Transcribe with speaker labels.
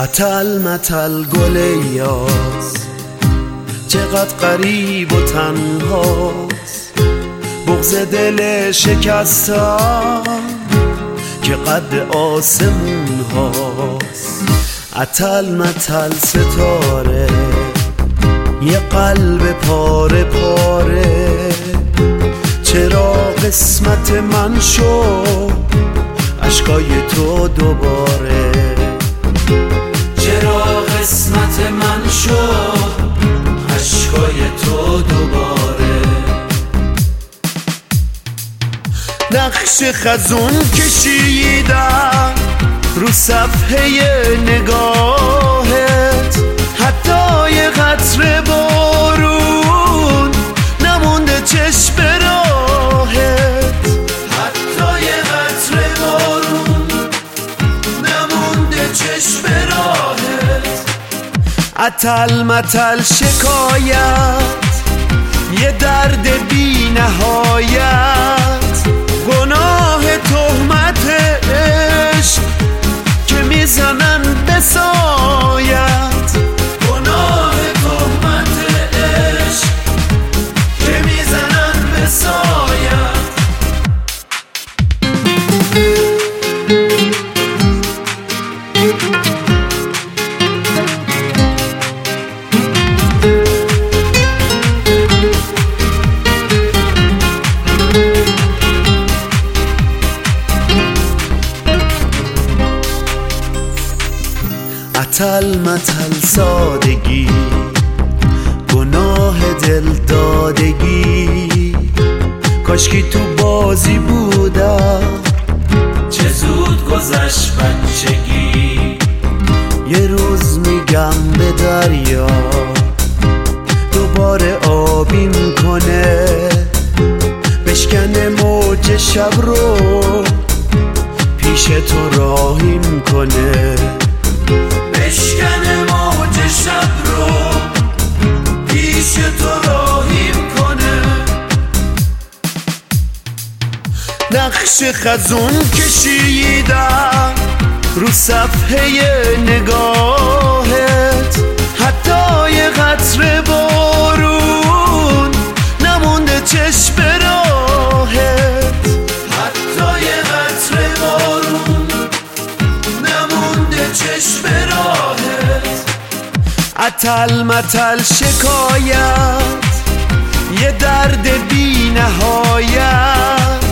Speaker 1: اتل متل گل یاس چقدر غریب و تنهاست، بغض دل شکستم که قد آسمون هاست. اتل متل ستاره یه قلب پاره پاره، چرا قسمت من شد اشکای تو دوباره، چرا قسمت من شد اشکای تو دوباره. نقش خزون کشیدم رو صفحه نگاهت، حتی یه قطره بارون نمونده چشم راهت، حتی یه قطره بارون نمونده چشم راهت. اتل متل شکایت یه درد بی نهایت، گناه تهمت عشق که میزنن به سایت، گناه تهمت عشق که میزنن به سایت. اتل متل سادگی گناه دل دادگی، کاشکی تو بازی بودم چه زود گذشت بچگی. یه روز میگم به دریا دوباره آبی میکنه، بشکنه موج شب رو پیش تو راهی میکنه، بشکنه موج شب رو پیش تو راهی میکنه. نقش خزون کشیدم رو صفحه نگاهت، حتی یه قطره بارون نمونده چشم راهت، حتی یه قطره بارون نمونده چشم راهت. اتل متل شکایت یه درد بی نهایت،